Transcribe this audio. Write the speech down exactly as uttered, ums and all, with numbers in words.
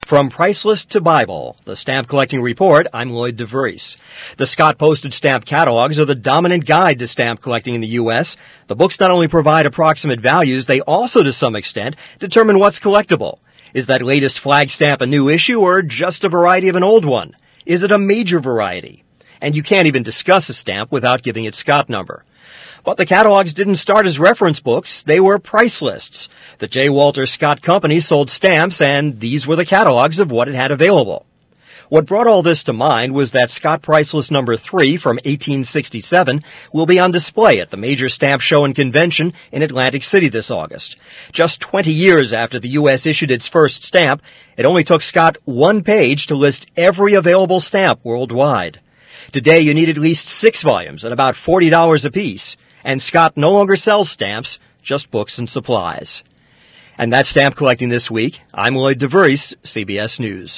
From Priceless to Bible, the Stamp Collecting Report, I'm Lloyd DeVries. The Scott Postage Stamp Catalogs are the dominant guide to stamp collecting in the U S The books not only provide approximate values, they also, to some extent, determine what's collectible. Is that latest flag stamp a new issue or just a variety of an old one? Is it a major variety? And you can't even discuss a stamp without giving its Scott number. But the catalogs didn't start as reference books, they were price lists. The J. Walter Scott Company sold stamps, and these were the catalogs of what it had available. What brought all this to mind was that Scott Price List number three from eighteen sixty-seven will be on display at the major stamp show and convention in Atlantic City this August. Just twenty years after the U S issued its first stamp, it only took Scott one page to list every available stamp worldwide. Today, you need at least six volumes at about forty dollars apiece. And Scott no longer sells stamps, just books and supplies. And that's Stamp Collecting this week. I'm Lloyd DeVries, C B S News.